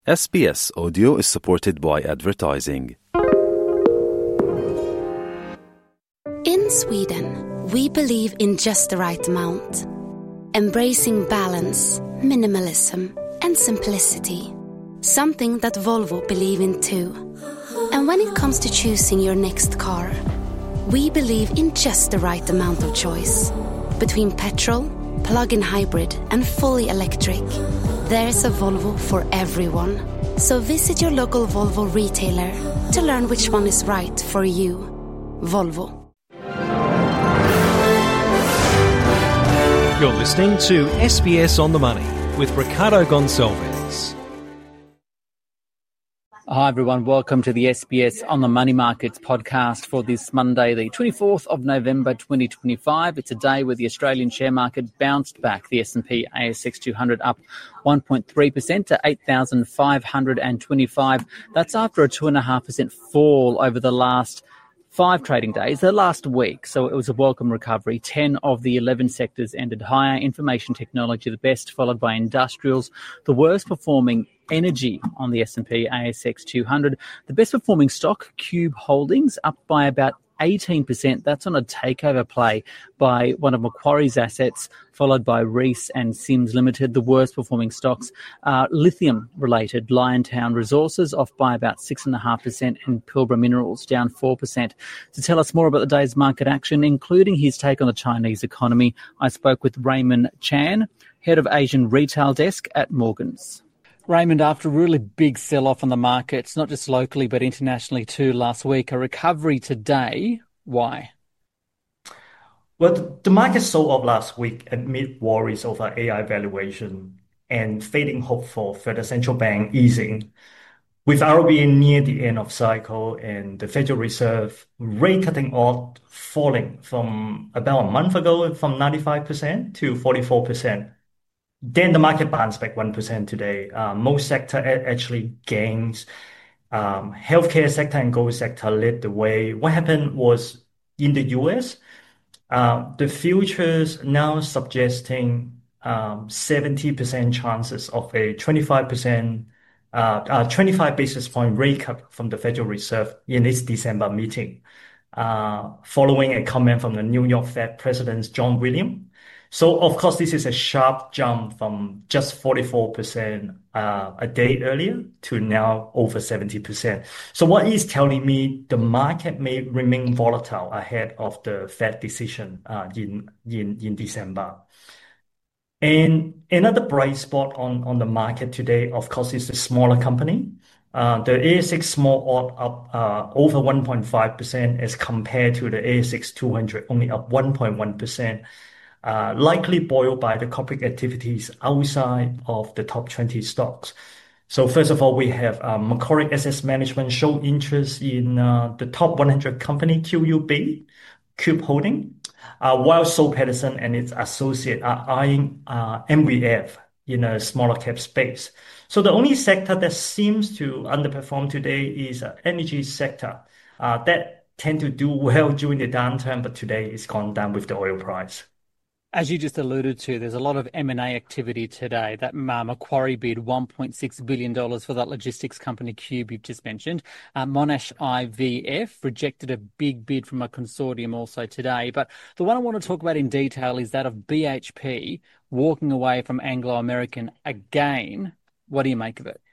SBS Audio is supported by advertising. In Sweden, we believe in just the right amount, embracing balance, minimalism, and simplicity. Something that Volvo believe in too. And when it comes to choosing your next car, we believe in just the right amount of choice. Between petrol, plug-in hybrid, and fully electric, there's a Volvo for everyone. So visit your local Volvo retailer to learn which one is right for you. Volvo. You're listening to SBS On The Money with Ricardo Gonçalves. Hi everyone, welcome to the SBS On The Money Markets podcast for this Monday, the 24th of November 2025. It's a day where the Australian share market bounced back. The S&P ASX 200 up 1.3% to 8,525. That's after a 2.5% fall over the last 5 trading days, the last week, so it was a welcome recovery. 10 of the 11 sectors ended higher. Information technology the best, followed by industrials. The worst performing, energy on the S&P ASX 200. The best performing stock, Qube Holdings, up by about 18%. That's on a takeover play by one of Macquarie's assets, followed by Reece and Sims Limited. The worst performing stocks are lithium related. Liontown Resources off by about 6.5% and Pilbara Minerals down 4%. To tell us more about the day's market action, including his take on the Chinese economy, I spoke with Raymond Chan, head of Asian Retail Desk at Morgans. Raymond, after a really big sell-off on the markets, not just locally but internationally too last week, a recovery today. Why? Well, the market sold off last week amid worries over AI valuation and fading hope for further central bank easing. With RBA near the end of cycle and the Federal Reserve rate cutting odds falling from about a month ago from 95% to 44%. Then the market bounced back 1% today. Most sector actually gains. Healthcare sector and gold sector led the way. What happened was in the US, the futures now suggesting 70% chances of a 25 basis point rate cut from the Federal Reserve in its December meeting, following a comment from the New York Fed President John Williams. So, of course, this is a sharp jump from just 44% a day earlier to now over 70%. So what is telling me the market may remain volatile ahead of the Fed decision in December. And another bright spot on the market today, of course, is the smaller company. The ASX Small Ordinaries up over 1.5% as compared to the ASX 200, only up 1.1%. Likely buoyed by the corporate activities outside of the top 20 stocks. So first of all, we have Macquarie Asset Management show interest in the top 100 company, QUB, Qube Holdings, while Soul Pattinson and its associate are eyeing MVF in a smaller cap space. So the only sector that seems to underperform today is energy sector. That tend to do well during the downturn, but today it's gone down with the oil price. As you just alluded to, there's a lot of M&A activity today. That Macquarie bid $1.6 billion for that logistics company Qube you've just mentioned. Monash IVF rejected a big bid from a consortium also today. But the one I want to talk about in detail is that of BHP walking away from Anglo American again. What do you make of it?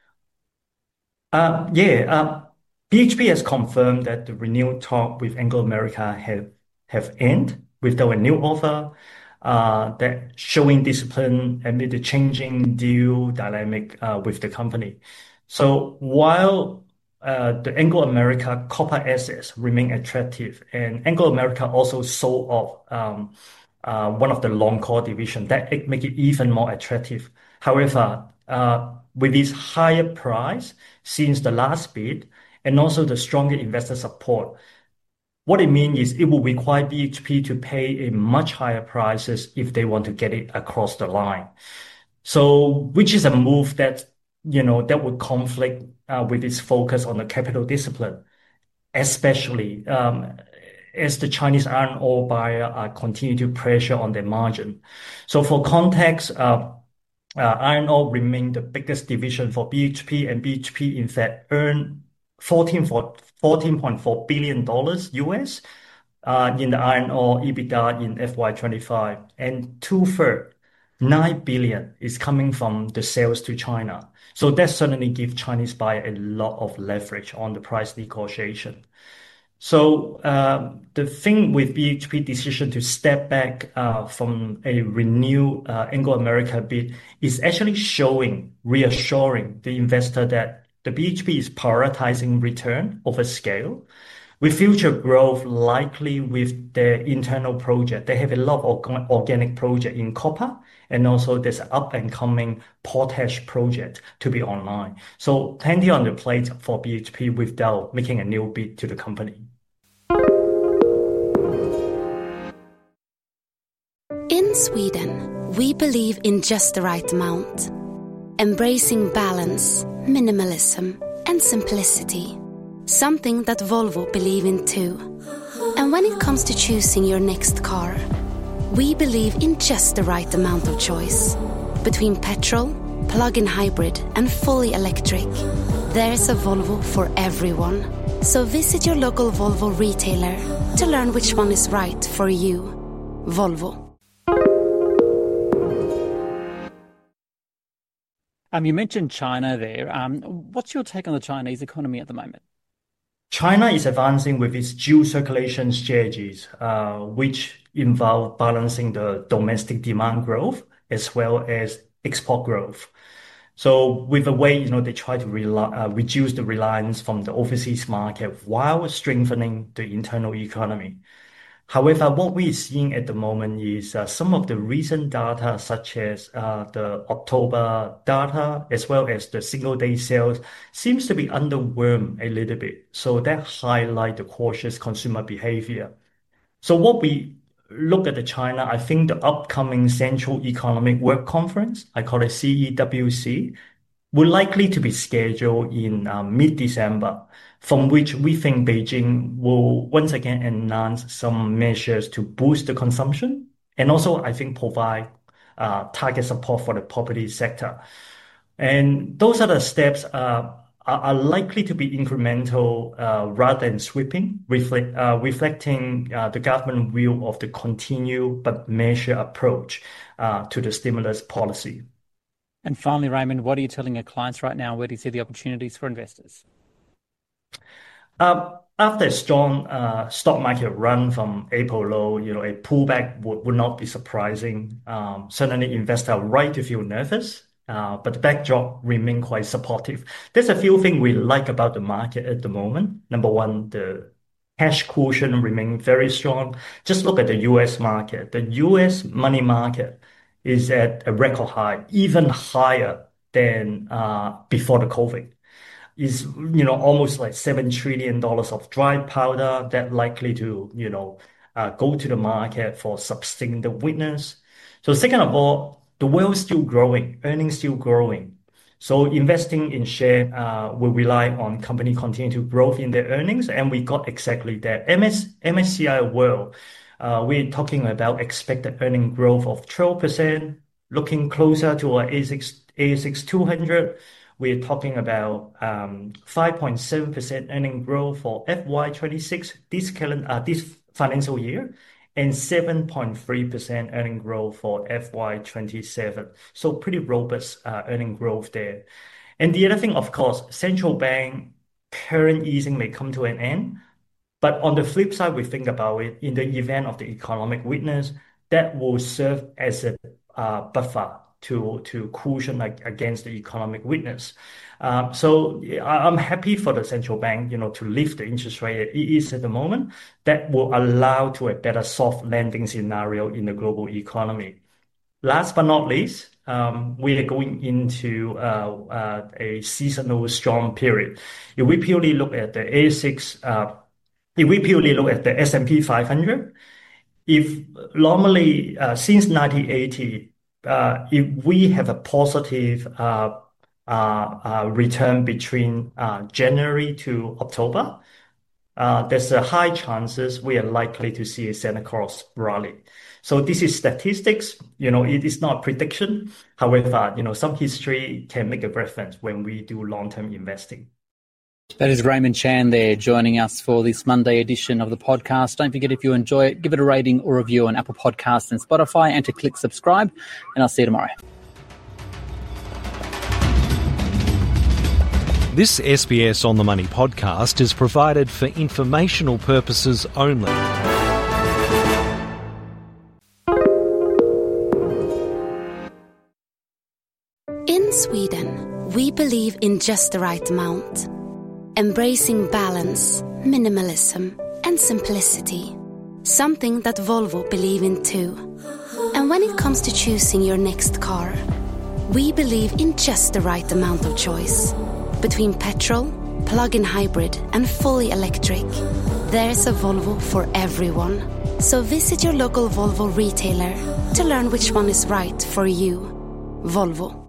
BHP has confirmed that the renewed talk with Anglo American have ended without a new offer. That showing discipline amid the changing deal dynamic with the company. So while the Anglo American copper assets remain attractive, and Anglo American also sold off one of the long core division that make it even more attractive. However, with this higher price since the last bid and also the stronger investor support, what it means is it will require BHP to pay a much higher prices if they want to get it across the line. So, which is a move that, that would conflict with its focus on the capital discipline, especially as the Chinese iron ore buyer continue to pressure on their margin. So for context, iron ore remained the biggest division for BHP, and BHP in fact earned 14.4 billion dollars US in the iron ore EBITDA in FY25, and two-thirds, 9 billion, is coming from the sales to China. So that certainly gives Chinese buyer a lot of leverage on the price negotiation. So the thing with BHP decision to step back from a renewed Anglo American bid is actually reassuring the investor that the BHP is prioritizing return over scale. With future growth likely with their internal project, they have a lot of organic project in copper, and also there's an up and coming potash project to be online. So plenty on the plate for BHP without making a new bid to the company. In Sweden, we believe in just the right amount, embracing balance, minimalism, and simplicity. Something that Volvo believe in too. And when it comes to choosing your next car, we believe in just the right amount of choice. Between petrol, plug-in hybrid, and fully electric, there's a Volvo for everyone. So visit your local Volvo retailer to learn which one is right for you. Volvo. You mentioned China there. What's your take on the Chinese economy at the moment? China is advancing with its dual circulation strategies, which involve balancing the domestic demand growth as well as export growth. So with a way, they try to reduce the reliance from the overseas market while strengthening the internal economy. However, what we're seeing at the moment is some of the recent data, such as the October data, as well as the single-day sales, seems to be underwhelmed a little bit. So that highlights the cautious consumer behavior. So what we look at the China, I think the upcoming Central Economic Work Conference, I call it CEWC, will likely to be scheduled in mid-December, from which we think Beijing will once again announce some measures to boost the consumption, and also I think provide target support for the property sector. And those other steps are likely to be incremental rather than sweeping, reflecting the government view of the continued but measured approach to the stimulus policy. And finally, Raymond, what are you telling your clients right now? Where do you see the opportunities for investors? After a strong stock market run from April low, a pullback would not be surprising. Certainly, investors are right to feel nervous, but the backdrop remains quite supportive. There's a few things we like about the market at the moment. Number one, the cash cushion remains very strong. Just look at the US market. The US money market is at a record high, even higher than before the COVID. Is almost like $7 trillion of dry powder that likely to go to the market for sustaining the weakness. So second of all, the wealth still growing, earnings still growing. So investing in share will rely on company continue to grow in their earnings, and we got exactly that. MSCI World, we're talking about expected earning growth of 12%, looking closer to our ASX 200. We're talking about 5.7% earning growth for FY26 this financial year, and 7.3% earning growth for FY27. So pretty robust earning growth there. And the other thing, of course, central bank current easing may come to an end. But on the flip side, we think about it, in the event of the economic weakness, that will serve as a buffer to cushion against the economic weakness. So I'm happy for the central bank, to lift the interest rate it is at the moment. That will allow to a better soft landing scenario in the global economy. Last but not least, we are going into a seasonal strong period. If we purely look at the S&P 500, if normally since 1980, if we have a positive return between January to October, there's a high chances we are likely to see a Santa Claus rally. So this is statistics, it is not a prediction. However, some history can make a reference when we do long-term investing. That is Raymond Chan there joining us for this Monday edition of the podcast. Don't forget, if you enjoy it, give it a rating or review on Apple Podcasts and Spotify, and to click subscribe. And I'll see you tomorrow. This SBS On The Money podcast is provided for informational purposes only. In Sweden, we believe in just the right amount. Embracing balance, minimalism, and simplicity. Something that Volvo believe in too. And when it comes to choosing your next car, we believe in just the right amount of choice. Between petrol, plug-in hybrid, and fully electric, there's a Volvo for everyone. So visit your local Volvo retailer to learn which one is right for you. Volvo.